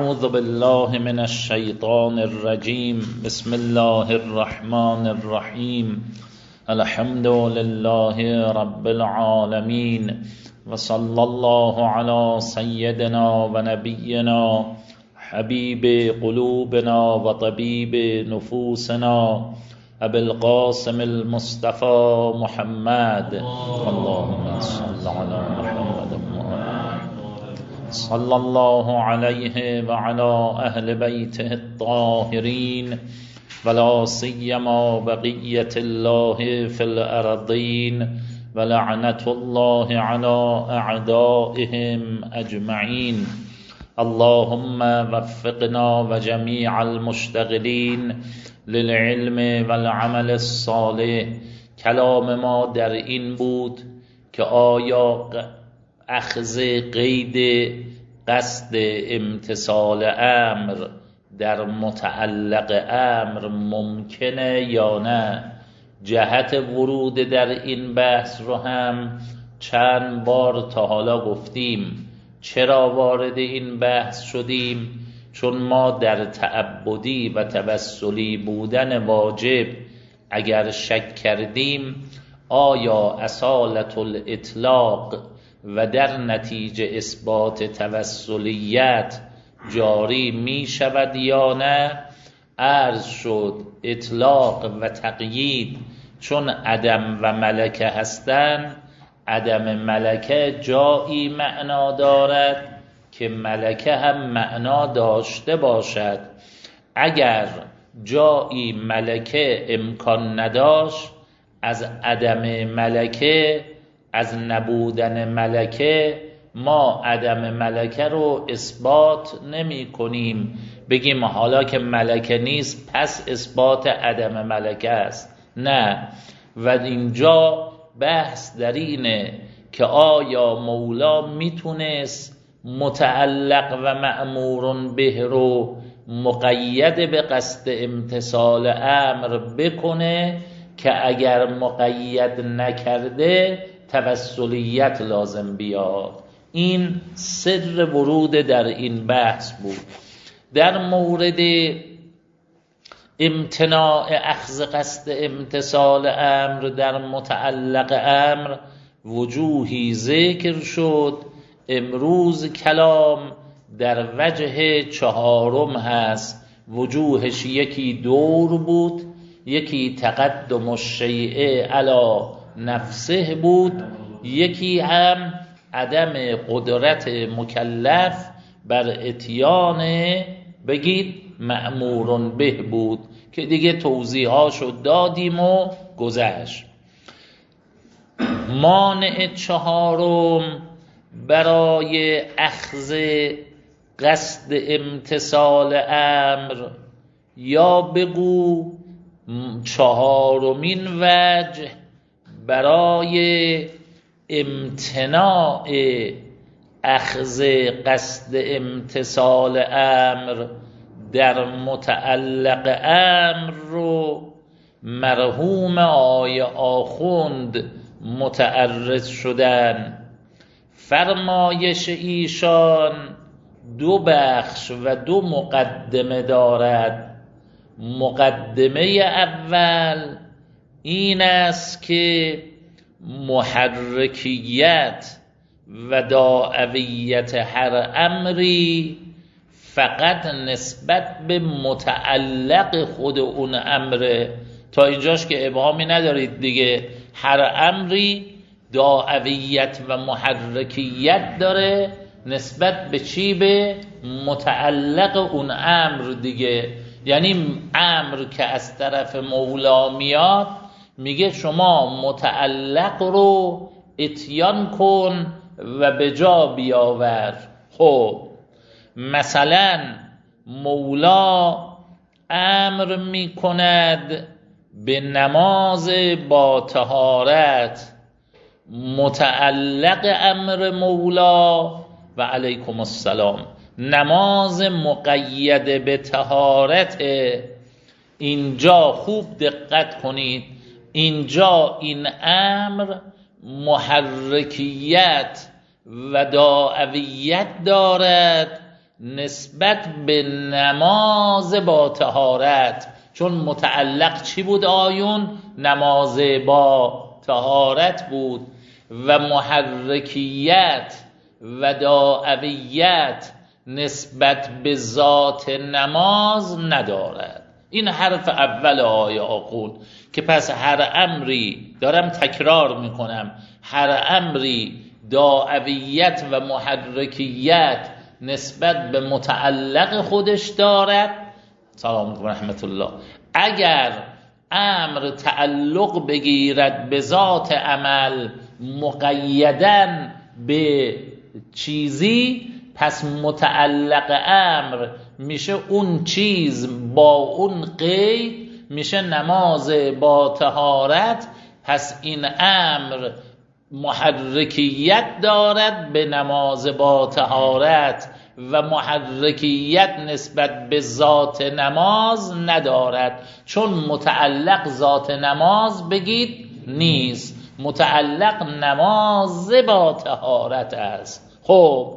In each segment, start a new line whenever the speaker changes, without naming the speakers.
اعوذ بالله من الشیطان الرجیم. بسم الله الرحمن الرحیم. الحمد لله رب العالمین و صلی الله علی سیدنا و نبینا حبیب قلوبنا و طبیب نفوسنا ابی القاسم المصطفى محمد. اللهم صل علی محمد صلی الله علیه و علی اهل بیته الطاهرین ولا سیما بقیة الله فی الارضین و لعنة الله علی اعدائهم اجمعین. اللهم وفقنا و جمیع المشتغلین للعلم والعمل الصالح. کلام ما در این بود که آیا اخذ قید قصد امتثال امر در متعلق امر ممکنه یا نه. جهت ورود در این بحث رو هم چند بار تا حالا گفتیم. چرا وارد این بحث شدیم؟ چون ما در تعبدی و توسلی بودن واجب اگر شک کردیم آیا اصالت الاطلاق و در نتیجه اثبات توسلیت جاری می شود یا نه، عرض شد اطلاق و تقیید چون عدم و ملکه هستند. عدم ملکه جایی معنا دارد که ملکه هم معنا داشته باشد. اگر جایی ملکه امکان نداشت، از عدم ملکه، از نبودن ملکه ما عدم ملکه رو اثبات نمی کنیم بگیم حالا که ملکه نیست پس اثبات عدم ملکه است. نه. و اینجا بحث در اینه که آیا مولا میتونست متعلق و مأمور به رو مقید به قصد امتثال امر بکنه که اگر مقید نکرده توسلیت لازم بیاد. این سر ورود در این بحث بود. در مورد امتناع اخذ قصد امتثال امر در متعلق امر وجوهی ذکر شد. امروز کلام در وجه چهارم هست. وجوهش یکی دور بود، یکی تقدم الشیء علی نفسه بود، یکی هم عدم قدرت مکلف بر اتیان بگید مأمور به بود که دیگه توضیحاشو دادیم و گذشت. مانع چهارم برای اخذ قصد امتثال امر یا بگو چهارمین وجه برای امتناع اخذ قصد امتثال امر در متعلق امر رو مرحوم آقای آخوند متعرض شدن. فرمایش ایشان دو بخش و دو مقدمه دارد. مقدمه اول این است که محرکیت و داعویت هر امری فقط نسبت به متعلق خود اون امره. تا اینجاش که ابهامی ندارید دیگه. هر امری داعویت و محرکیت داره نسبت به چی؟ به متعلق اون امر دیگه. یعنی امر که از طرف مولا میاد میگه شما متعلق رو اتیان کن و به جا بیاور. خب مثلا مولا امر میکند به نماز با طهارت. متعلق امر مولا و علیکم السلام نماز مقید به طهارت. اینجا خوب دقت کنید، اینجا این امر محرکیت و داعویت دارد نسبت به نماز با طهارت، چون متعلق چی بود آیون؟ نماز با طهارت بود. و محرکیت و داعویت نسبت به ذات نماز ندارد. این حرف اول آیه آقول که پس هر امری، دارم تکرار میکنم، هر امری داعویت و محرکیت نسبت به متعلق خودش دارد. سلام علیکم رحمت الله. اگر امر تعلق بگیرد به ذات عمل مقیدن به چیزی، پس متعلق امر میشه اون چیز با اون قید، میشه نماز با طهارت. پس این امر محرکیت دارد به نماز با طهارت و محرکیت نسبت به ذات نماز ندارد، چون متعلق ذات نماز بگید نیست، متعلق نماز با طهارت است. خب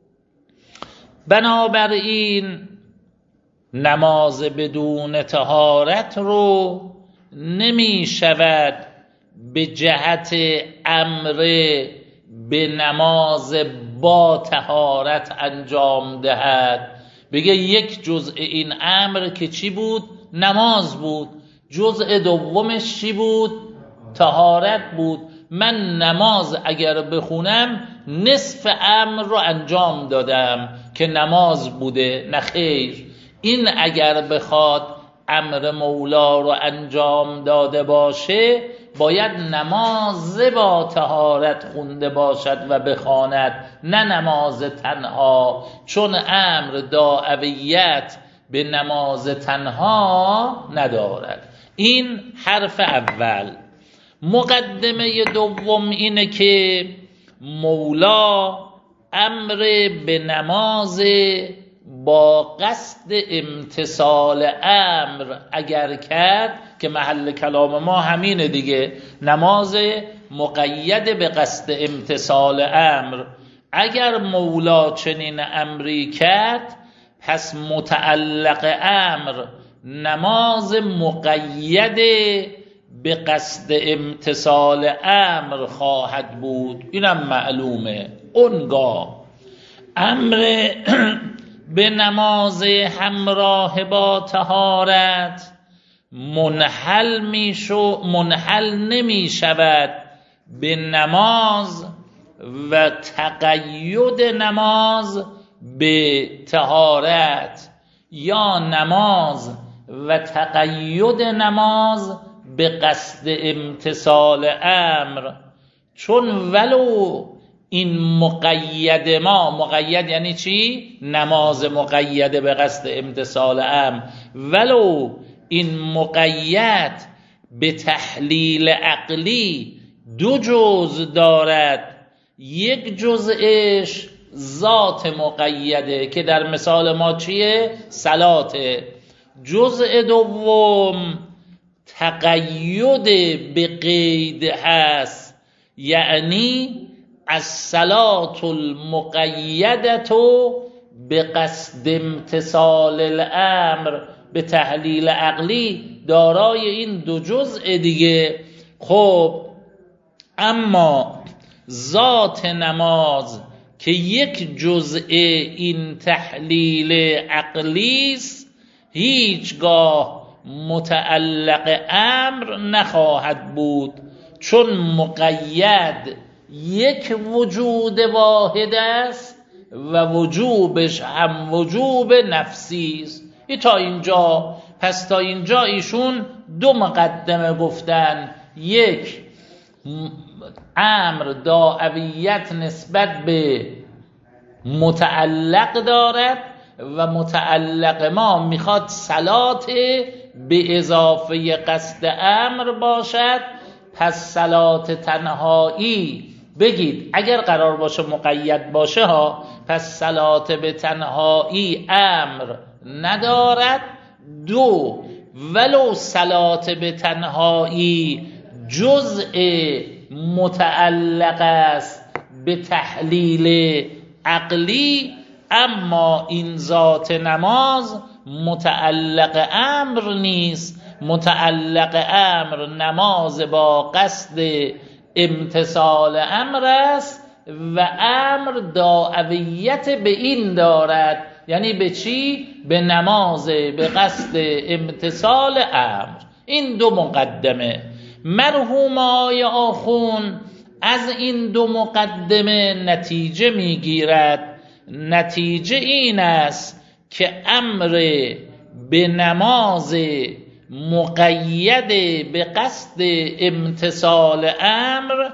بنابراین نماز بدون طهارت رو نمی شود به جهت امر به نماز با طهارت انجام دهد. بگه یک جزء این امر که چی بود؟ نماز بود. جزء دومش چی بود؟ طهارت بود. من نماز اگر بخونم نصف امر رو انجام دادم که نماز بوده. نه خیر، این اگر بخواد امر مولا رو انجام داده باشه باید نماز با طهارت خونده باشد و بخواند، نه نماز تنها، چون امر داعویت به نماز تنها ندارد. این حرف اول. مقدمه دوم اینه که مولا امر به نماز با قصد امتثال امر اگر کرد، که محل کلام ما همینه دیگه، نماز مقید به قصد امتثال امر، اگر مولا چنین امری کرد پس متعلق امر نماز مقید به قصد امتثال امر خواهد بود. اینم معلومه. اونگاه امر به نماز همراه با طهارت منحل نمی شود به نماز و تقید نماز به طهارت، یا نماز و تقید نماز به قصد امتثال امر. چون ولو این مقید مقید یعنی چی؟ نماز مقید به قصد امتثال امر، ولو این مقید به تحلیل عقلی دو جزء دارد، یک جزءش ذات مقیده که در مثال ما چیه؟ صلاته. جزء دوم تقید به قید هست، یعنی الصلاة المقیدة به قصد امتثال الامر، به تحلیل عقلی دارای این دو جزء دیگه. خب اما ذات نماز که یک جزء این تحلیل عقلی است، هیچگاه متعلق امر نخواهد بود، چون مقید یک وجود واحد است و وجوبش هم وجوب نفسی است. تا اینجا، پس تا اینجا ایشون دو مقدمه گفتن. یک، امر داعویت نسبت به متعلق دارد و متعلق ما میخواد صلات به اضافه قصد امر باشد. پس صلات تنهایی بگید اگر قرار باشه مقید باشه ها، پس صلات به تنهایی امر ندارد. دو، ولو صلات به تنهایی جزء متعلق است به تحلیل عقلی، اما این ذات نماز متعلق امر نیست. متعلق امر نماز با قصد امتثال امر است و امر داعیت به این دارد. یعنی به چی؟ به نماز به قصد امتثال امر. این دو مقدمه. مرحوم آقای آخون از این دو مقدمه نتیجه میگیرد. نتیجه این است که امر به نماز مقید به قصد امتثال امر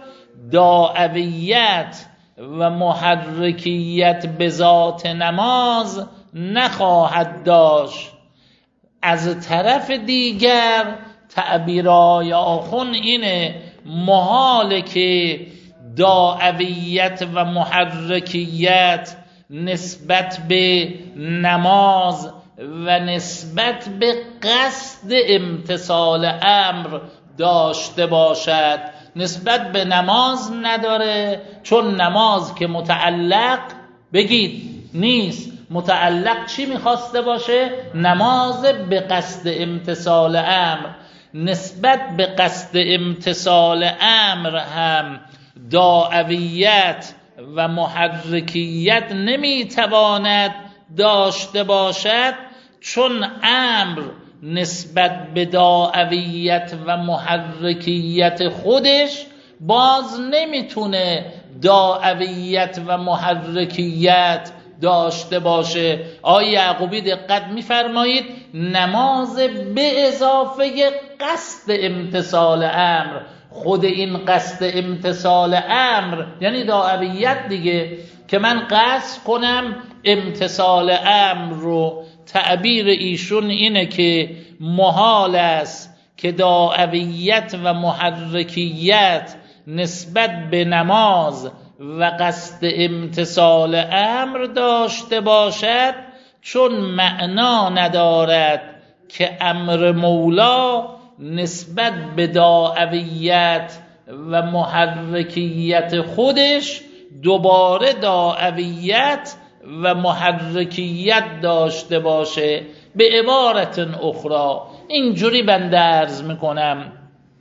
داعیت و محرکیت به ذات نماز نخواهد داشت. از طرف دیگر تعبیرای آخون اینه محاله که داعیت و محرکیت نسبت به نماز و نسبت به قصد امتثال امر داشته باشد. نسبت به نماز نداره، چون نماز که متعلق بگید نیست. متعلق چی میخواسته باشه؟ نماز به قصد امتثال امر. نسبت به قصد امتثال امر هم داعیت و محرکیت نمیتواند داشته باشد، چون امر نسبت به داعیت و محرکیت خودش باز نمیتونه داعیت و محرکیت داشته باشه. آقای یعقوبی دقت میفرمایید نماز به اضافه قصد امتثال امر. خود این قصد امتثال امر یعنی داعیت دیگه، که من قصد کنم امتثال امر رو. تعبیر ایشون اینه که محال است که داعیت و محرکیت نسبت به نماز و قصد امتثال امر داشته باشد، چون معنا ندارد که امر مولا نسبت به داعیت و محرکیت خودش دوباره داعیت و محرکیت داشته باشه. به عبارت اخرى اینجوری بنده عرض میکنم،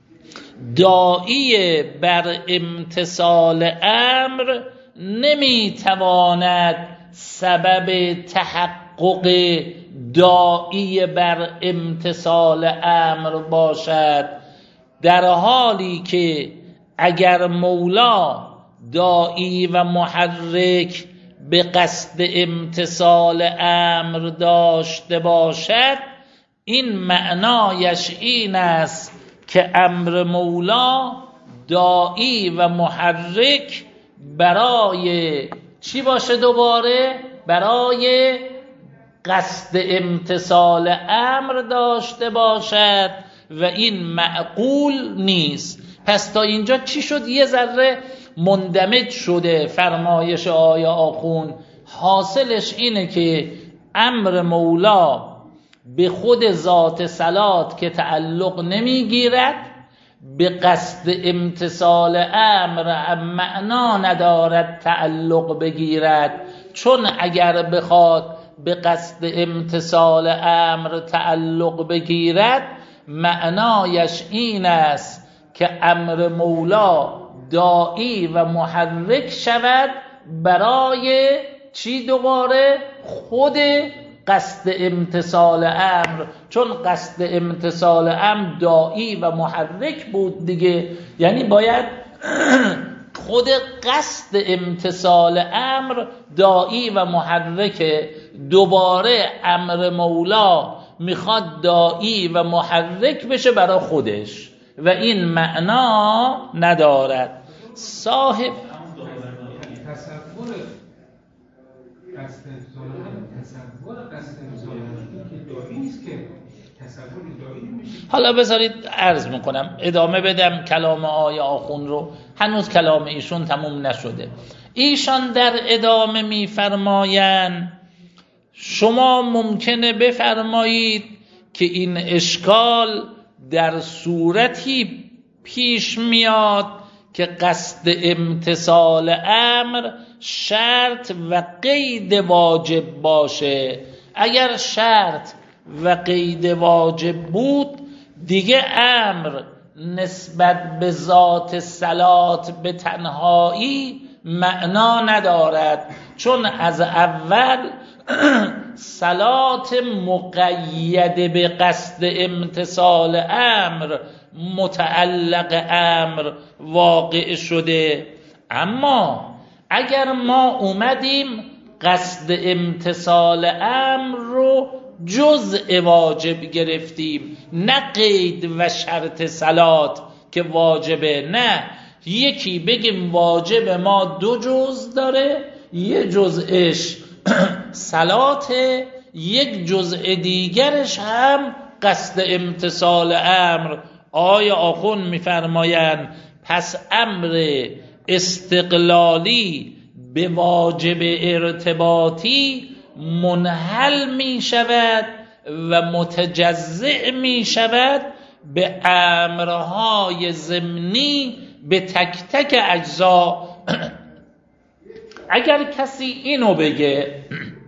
داعی بر امتثال امر نمیتواند سبب تحقق داعی بر امتثال امر باشد، در حالی که اگر مولا داعی و محرک به قصد امتثال امر داشته باشد، این معنایش این است که امر مولا داعی و محرک برای چی باشه؟ دوباره برای قصد امتثال امر داشته باشد و این معقول نیست. پس تا اینجا چی شد؟ یه ذره مندمج شده فرمایش آقای آخون. حاصلش اینه که امر مولا به خود ذات صلات که تعلق نمیگیرد، به قصد امتثال امر معنا ندارد تعلق بگیرد، چون اگر بخواد به قصد امتثال امر تعلق بگیرد معنایش این است که امر مولا داعی و محرک شود برای چی؟ دوباره خود قصد امتثال امر، چون قصد امتثال امر داعی و محرک بود دیگه. یعنی باید خود قصد امتثال امر داعی و محرکه، دوباره امر مولا میخواد داعی و محرک بشه برای خودش و این معنا ندارد. صاحب حالا بذارید عرض میکنم، ادامه بدم کلام آقای آخون رو. هنوز کلام ایشون تموم نشده. ایشان در ادامه میفرمایند شما ممکنه بفرمایید که این اشکال در صورتی پیش میاد که قصد امتثال امر شرط و قید واجب باشه. اگر شرط و قید واجب بود دیگه امر نسبت به ذات صلات به تنهایی معنا ندارد، چون از اول صلات مقید به قصد امتثال امر متعلق امر واقع شده. اما اگر ما اومدیم قصد امتثال امر رو جزء واجب گرفتیم، نه قید و شرط صلات که واجبه، نه یکی بگیم واجب ما 2 جزء داره، یه جزءش صلاته، یک جزء دیگرش هم قصد امتثال امر. آیا آخوند میفرمایند پس امر استقلالی به واجب ارتباطی منحل می شود و متجزئ می شود به امرهای ضمنی به تک تک اجزا. اگر کسی اینو بگه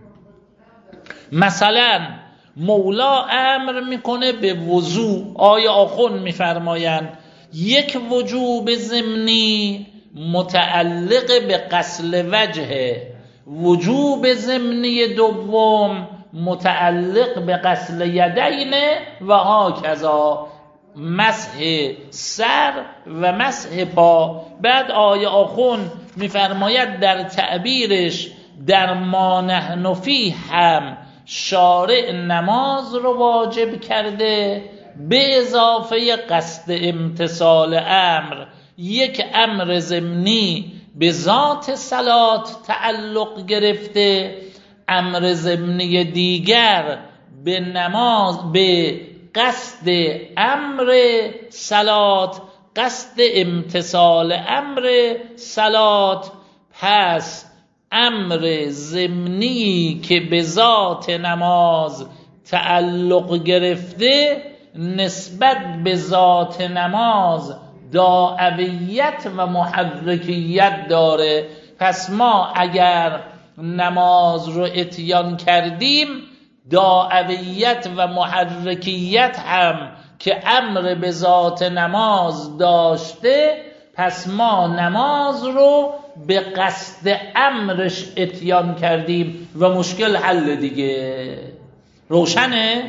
مثلا مولا امر میکنه به وضو، آیا آخوند میفرمایند یک وجوب ضمنی متعلق به غسل وجهه، وجوب ضمنی دوم متعلق به غسل یدین و هاکذا، مسح سر و مسح پا. بعد آیه آخوند میفرماید در تعبیرش در ما نحن فیه هم شارع نماز رو واجب کرده به اضافه قصد امتثال امر. یک امر ضمنی به ذات صلات تعلق گرفته، امر ضمنی دیگر به نماز به قصد امر صلات، قصد امتثال امر صلات. پس امر ضمنی که به ذات نماز تعلق گرفته نسبت به ذات نماز داعویت و محرکیت داره. پس ما اگر نماز رو اتیان کردیم داعویت و محرکیت هم که امر به ذات نماز داشته، پس ما نماز رو به قصد امرش اتیان کردیم و مشکل حل دیگه. روشنه؟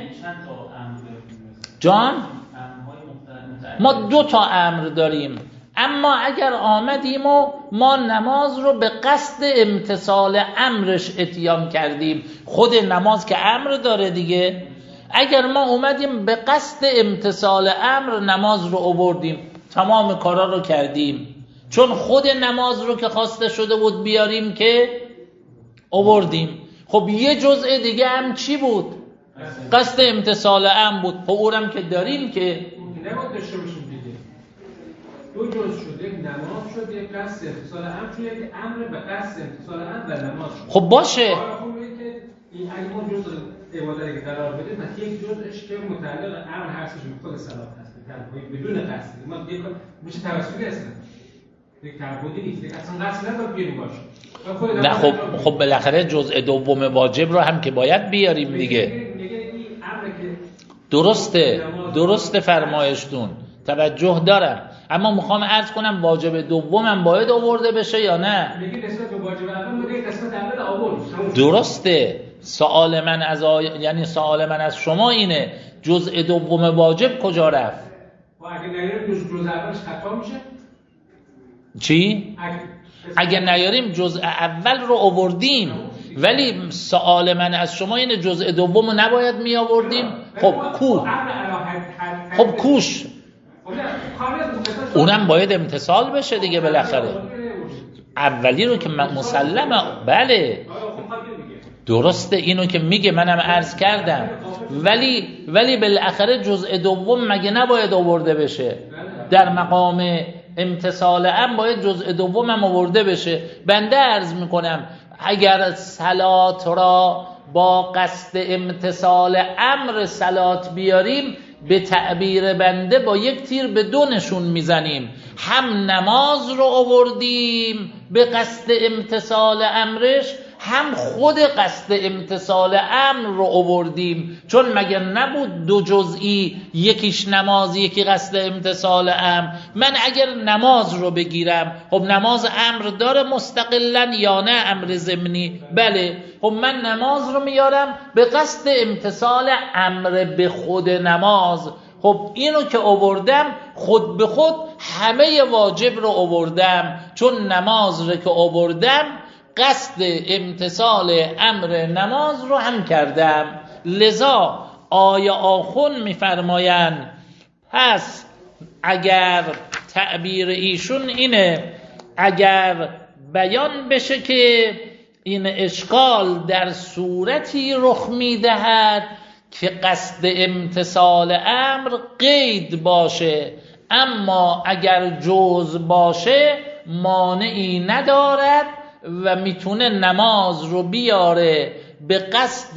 جان؟ ما 2 تا امر داریم، اما اگر آمدیم و ما نماز رو به قصد امتثال امرش اتیان کردیم، خود نماز که امر داره دیگه، اگر ما اومدیم به قصد امتثال امر نماز رو آوردیم، تمام کارا رو کردیم، چون خود نماز رو که خواسته شده بود بیاریم که آوردیم. خب یه جزء دیگه هم چی بود؟ قصد امتثال امر بود. خب اونم که داریم که
نباید داشته باشیم دیگه. 2 جزء شده، نماز شده، قصد امتثال امر شده که امر به قصد امتثال امر و نماز شده.
خب باشه.
خب میگه که این اگه ما جزء عبادتی که قرار بدیم، پس یک جزءش که متعلق امر هستش به خود صلات هست، بدون قصد. ما دیگه میشه توسلی هست. یک تعبدی نیست. اصلا قصد نداره بیاریم باشه.
نه خب بالاخره جزء دوم واجب رو هم که باید بیاریم دیگه. درسته فرمایشتون، توجه دارم، اما میخوام عرض کنم واجب دومم باید آورده بشه یا نه؟
میگی نسبت به واجب اول میگه قسمت اول آورد.
درسته. سوال من از شما اینه جزء دوم واجب کجا رفت؟
اگه نیاریم جزء اولش خطا میشه؟
چی؟ اگه نیاریم جزء اول رو آوردیم، ولی سوال من از شما اینه جزء دوم رو نباید می آوردیم؟ خب کوش اونم باید امتثال بشه دیگه بالاخره. اولی رو که مسلمه، بله درسته، اینو که میگه منم عرض کردم، ولی بالاخره جزء دوم مگه نباید آورده بشه؟ در مقام امتثال هم باید جزء دومم آورده بشه. بنده عرض میکنم اگر صلات را با قصد امتثال امر صلات بیاریم، به تعبیر بنده با یک تیر به 2 نشون میزنیم. هم نماز رو آوردیم به قصد امتثال امرش، هم خود قصد امتثال امر رو آوردیم. چون مگر نبود دو جزئی، یکیش نماز یکی قصد امتثال امر؟ من اگر نماز رو بگیرم، خب نماز امر داره مستقلا یا نه امر ضمنی؟ بله. خب من نماز رو میارم به قصد امتثال امر به خود نماز. خب اینو که آوردم خود به خود همه واجب رو آوردم، چون نماز رو که آوردم قصد امتثال امر نماز رو هم کردم. لذا آیه آخون میفرمایند پس اگر تعبیر ایشون اینه، اگر بیان بشه که این اشکال در صورتی رخ میدهد که قصد امتثال امر قید باشه، اما اگر جز باشه مانعی ندارد و میتونه نماز رو بیاره به قصد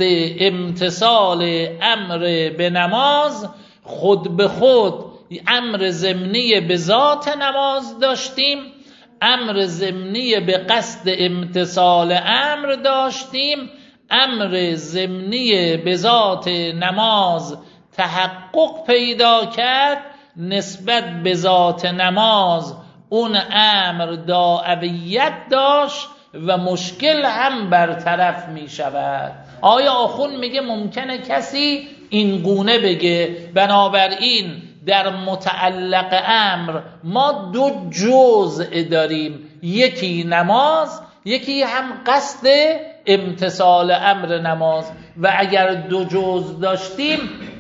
امتثال امر به نماز. خود به خود امر ضمنی به ذات نماز داشتیم، امر ضمنی به قصد امتثال امر داشتیم، امر ضمنی به ذات نماز تحقق پیدا کرد، نسبت به ذات نماز اون امر داعیت داشت و مشکل هم برطرف می شود. آیا آخون میگه ممکنه کسی این گونه بگه بنابراین در متعلق امر ما دو جزء داریم، یکی نماز، یکی هم قصد امتثال امر نماز، و اگر دو جزء داشتیم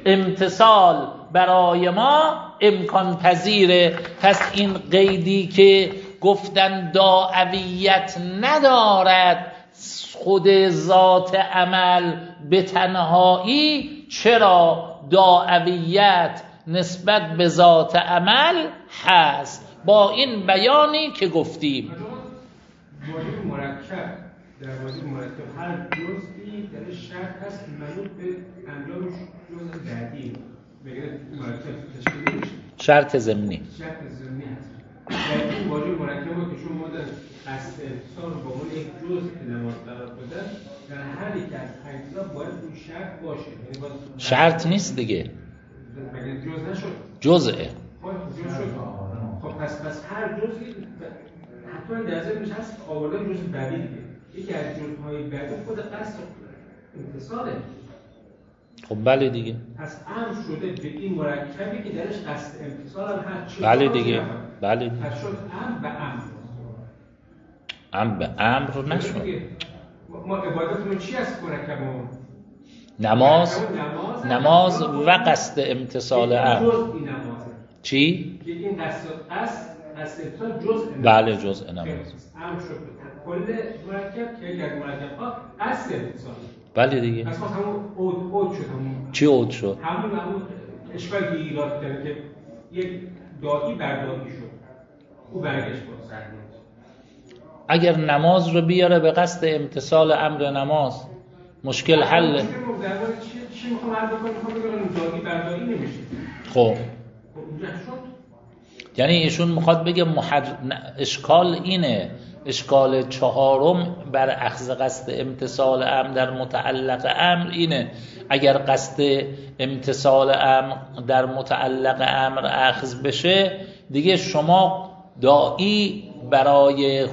امتثال برای ما امکان پذیره. پس این قیدی که گفتن داعیت ندارد خود ذات عمل به تنهایی، چرا داعیت نسبت به ذات عمل هست با این بیانی که گفتیم.
واژه مرکب در واژه مرکب هر جزئی در شرط هست منوط به انجام جزء بعدی، بگه مرکب تشکیل میشه.
شرط ضمنی
هست. در این واژه مرکب که شما مدن قصد اتصال رو با اون یک جزء نماز قرار بدن، در هر یک از اجزا باید اون شرط باشه. یعنی باید
شرط نیست دیگه،
مگه جزء نشد؟
جزءه.
خب پس هر جزئی حتما در ذهنش هست آوردن جزء بعدی دیگه. یکی از جزءهای بعدی خود قصد امتثاله.
خب بله دیگه.
پس امر شده به این مرکبی که درش قصد امتثال هم هست.
بله دیگه. بله.
پس شد امر به امر.
امر به امر رو نشد.
ما عبادتمون چی هست مرکبمون؟
نماز و قصد امتثال امر.
جزء این نمازه.
چی؟
این قصد امتثال جزء نماز.
بله جزء نماز.
امر شد کل مرکب که یک از مرکب‌ها قصد امتثال.
بله دیگه.
پس ما همون عود شد.
چی عود شد؟
همون اشکالی که ایراد کرد که یک داعی برداری شد. او برگشت با سرنوشت.
اگر نماز رو بیاره به قصد امتثال امر نماز مشکل حل.
چی میخوام حل بکنم؟ میخوام بگم داعی برداری نمیشه.
خب
اونجا شد.
یعنی ایشون میخواد بگه اشکال اینه، اشکال چهارم بر اخذ قصد امتثال امر در متعلق امر اینه، اگر قصد امتثال امر در متعلق امر اخذ بشه دیگه شما داعی برای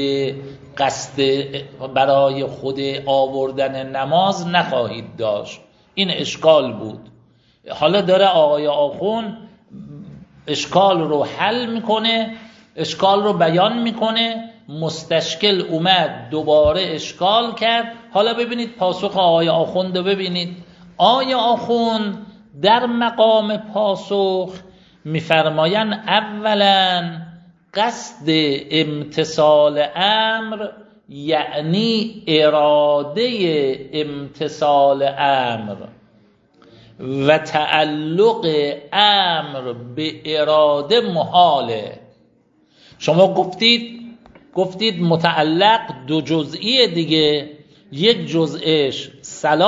خود آوردن نماز نخواهید داشت. این اشکال بود. حالا داره آقای آخون اشکال رو حل میکنه، اشکال رو بیان میکنه. مستشکل اومد دوباره اشکال کرد. حالا ببینید پاسخ آقای آخوند رو ببینید. آقای آخوند در مقام پاسخ میفرمایند اولا قصد امتثال امر یعنی اراده امتثال امر و تعلق امر به اراده محاله. شما گفتید متعلق دو جزئی دیگه، یک جزئش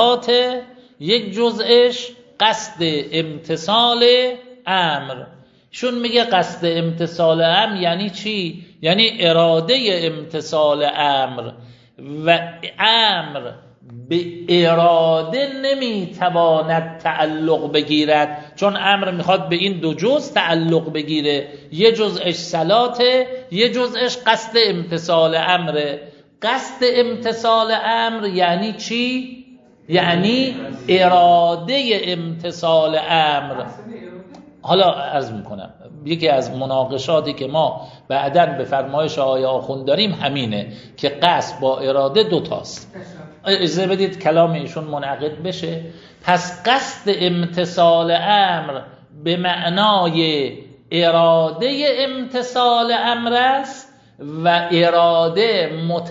صلاته، یک جزئش قصد امتثال امر. ایشون میگه قصد امتثال امر یعنی چی؟ یعنی اراده امتثال امر، و امر به اراده نمیتواند تعلق بگیرد، چون امر میخواد به این دو جز تعلق بگیره، یه جزءش صلاته، یه جزءش قصد امتثال امره. قصد امتثال امر یعنی چی؟ یعنی اراده امتثال امر. حالا عرض میکنم یکی از مناقشاتی که ما بعداً به فرمایش آقای آخوند داریم همینه که قصد با اراده دوتاست. اجازه بدید کلام ایشون منعقد بشه. پس قصد امتثال امر به معنای اراده امتثال امر است و اراده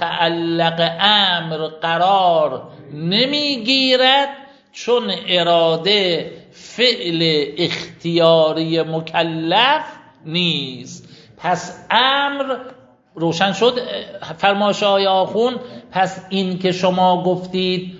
متعلق امر قرار نمیگیرد، چون اراده فعل اختیاری مکلف نیست. پس امر روشن شد فرمایش آقای آخوند. پس این که شما گفتید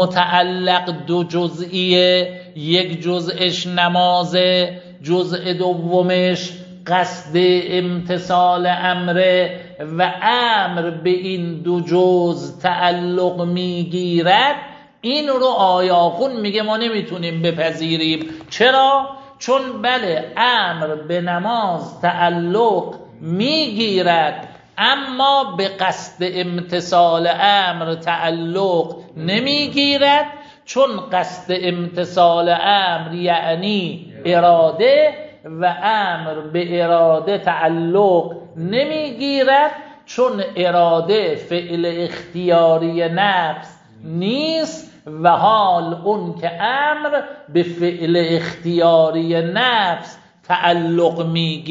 متعلق دو جزئیه، یک جزءش نمازه، جزء دومش قصد امتثال امره و امر به این دو جزء تعلق میگیرد، این رو آقای آخوند میگه ما نمیتونیم بپذیریم. چرا؟ چون بله امر به نماز تعلق میگیرد اما به قصد امتثال امر تعلق نمیگیرد، چون قصد امتثال امر یعنی اراده و امر به اراده تعلق نمیگیرد، چون اراده فعل اختیاری نفس نیست و حال اون که امر به فعل اختیاری نفس تعلق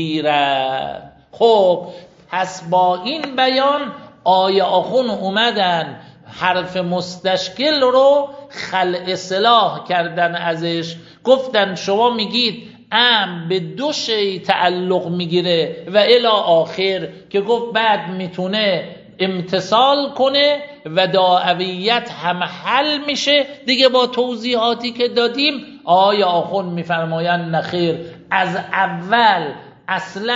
میگیرد. خب پس با این بیان آیه آخوند اومدن حرف مستشکل رو خلع اصلاح کردن ازش، گفتن شما میگید امر به دو شی تعلق میگیره و الی آخر که گفت بعد میتونه امتثال کنه و داعویت هم حل میشه دیگه. با توضیحاتی که دادیم آقای آخوند میفرمایند نخیر، از اول اصلا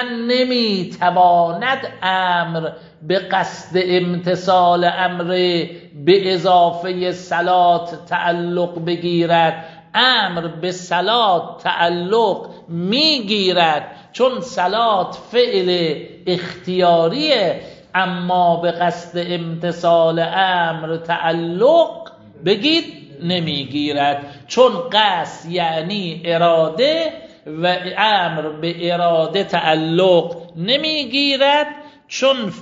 نمیتواند امر به قصد امتثال امر به اضافه صلات تعلق بگیرد. امر به صلات تعلق میگیرد چون صلات فعل اختیاریه، اما به قصد امتثال امر تعلق بگید نمیگیرد، چون قصد یعنی اراده و امر به اراده تعلق نمیگیرد، چون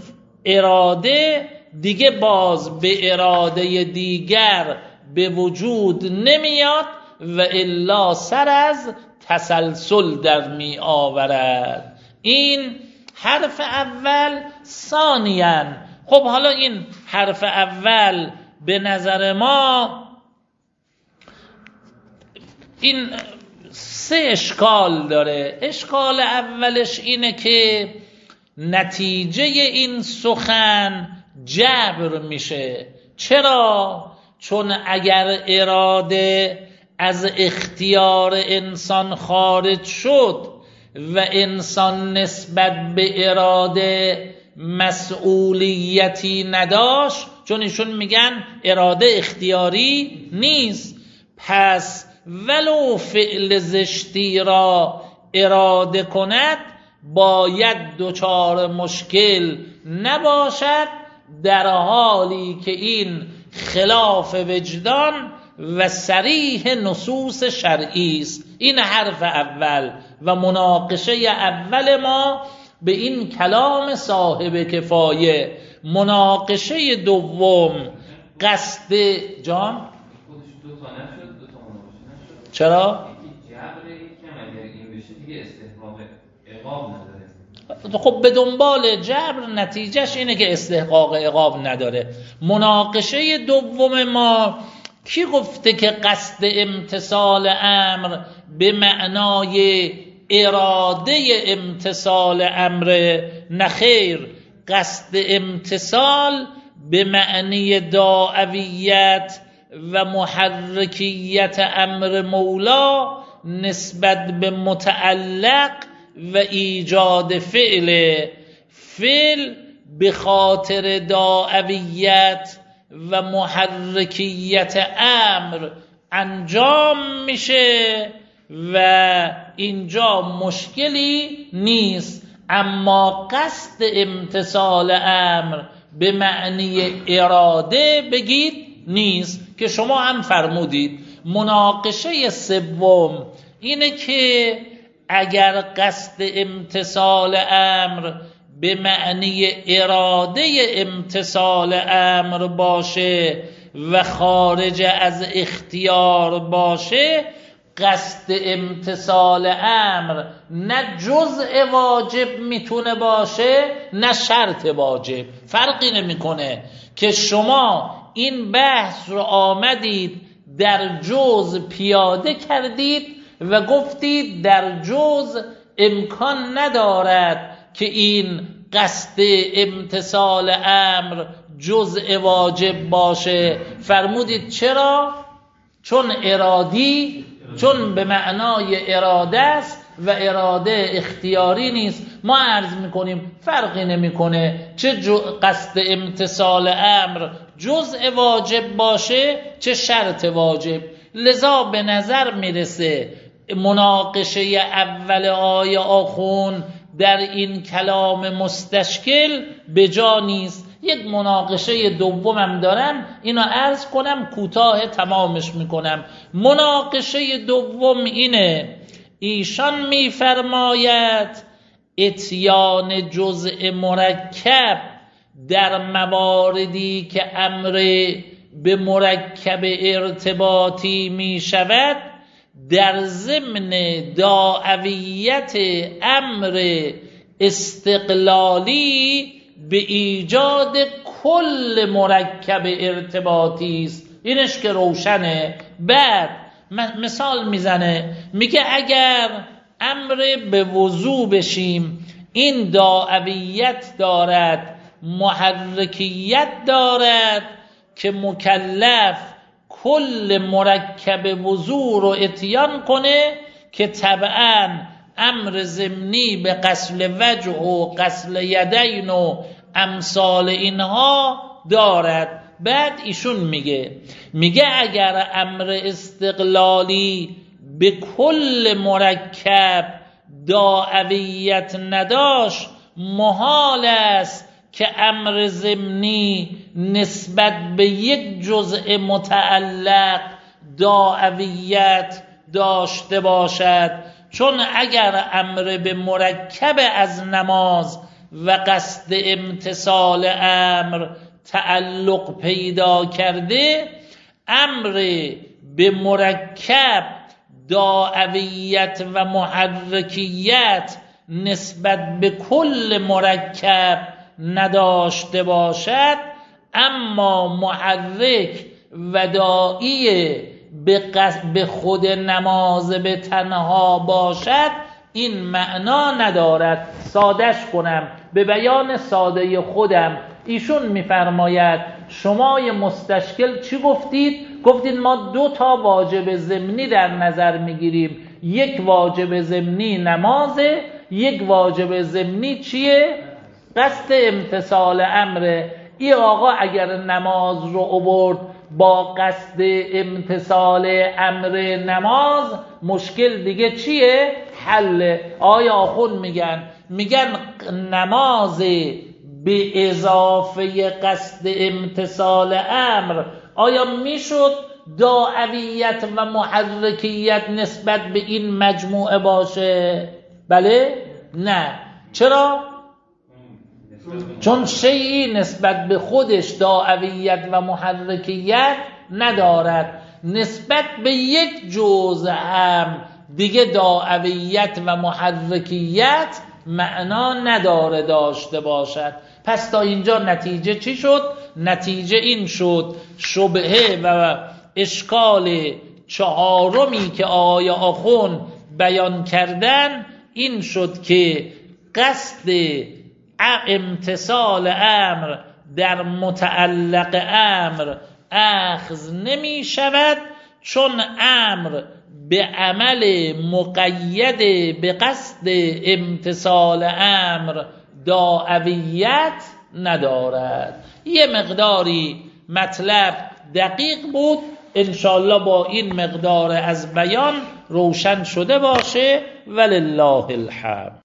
اراده دیگه باز به اراده دیگر به وجود نمیاد و الا سر از تسلسل در می آورد. این حرف اول. ثانیاً خب حالا این حرف اول به نظر ما این سه اشکال داره. اشکال اولش اینه که نتیجه این سخن جبر میشه. چرا؟ چون اگر اراده از اختیار انسان خارج شد و انسان نسبت به اراده مسئولیتی نداشت، چون ایشون میگن اراده اختیاری نیست، پس ولو فعل زشتی را اراده کند باید دچار مشکل نباشد، در حالی که این خلاف وجدان و صریح نصوص شرعی است. این حرف اول و مناقشه اول ما به این کلام صاحب کفایه. مناقشه دوم قصد جان چرا؟ خب به دنبال جبر نتیجهش اینه که استحقاق عقاب نداره. مناقشه دوم ما کی گفته که قصد امتثال امر به معنای اراده امتثال امر؟ نخیر، قصد امتثال به معنی داعویت و محرکیت امر مولا نسبت به متعلق و ایجاد فعل به خاطر داعویت و محرکیت امر انجام میشه و اینجا مشکلی نیست. اما قصد امتثال امر به معنی اراده بگید نیست که شما هم فرمودید. مناقشه سوم اینه که اگر قصد امتثال امر به معنی اراده امتثال امر باشه و خارج از اختیار باشه، قصد امتثال امر نه جزء واجب میتونه باشه نه شرط واجب. فرقی نمیکنه که شما این بحث رو آمدید در جزء پیاده کردید و گفتید در جزء امکان ندارد که این قصد امتثال امر جزء واجب باشه. فرمودید چرا؟ چون ارادی، چون به معنای اراده است و اراده اختیاری نیست. ما عرض میکنیم فرقی نمیکنه چه قصد امتثال امر جزء واجب باشه چه شرط واجب. لذا به نظر میرسه مناقشه اول آیه آخون در این کلام مستشکل به جا نیست. یک مناقشه دومم دارم، اینو عرض کنم کوتاه تمامش میکنم. مناقشه دوم اینه، ایشان میفرماید اتیان جزء مرکب در مواردی که امر به مرکب ارتباطی میشود در ضمن داعویت امر استقلالی به ایجاد کل مرکب ارتباطی است. اینش که روشنه. بعد مثال میزنه، میگه اگر امر به وضو بشیم این داعویت دارد، محرکیت دارد که مکلف کل مرکب وضو رو اتیان کنه که طبعاً امر ضمنی به غسل وجه و غسل یدین و امثال اینها دارد. بعد ایشون میگه اگر امر استقلالی به کل مرکب داعویت نداشت، محال است که امر ضمنی نسبت به یک جزء متعلق داعویت داشته باشد. چون اگر امر به مرکب از نماز و قصد امتثال امر تعلق پیدا کرده، امر به مرکب داعویت و محرکیت نسبت به کل مرکب نداشته باشد، اما محرک و داعی به خود نماز به تنها باشد، این معنا ندارد. سادش کنم به بیان ساده خودم، ایشون میفرماید شمای مستشکل چی گفتید؟ گفتید ما 2 واجب ضمنی در نظر میگیریم، یک واجب ضمنی نمازه، یک واجب ضمنی چیه؟ قصد امتثال امره. این آقا اگر نماز رو آورد با قصد امتثال امر نماز، مشکل دیگه چیه؟ حل. آیا آخون میگن نماز به اضافه قصد امتثال امر آیا میشد داعویت و محرکیت نسبت به این مجموعه باشه؟ بله؟ نه. چرا؟ چون شیئی نسبت به خودش داعویت و محرکیت ندارد، نسبت به یک جزء هم دیگه داعویت و محرکیت معنا نداره داشته باشد. پس تا اینجا نتیجه چی شد؟ نتیجه این شد شبهه و اشکال چهارمی که آقای آخون بیان کردن این شد که قصد امتثال امر در متعلق امر اخذ نمی شود چون امر به عمل مقید به قصد امتثال امر داعویت ندارد. یه مقداری مطلب دقیق بود، انشالله با این مقدار از بیان روشن شده باشه. ولله الحمد.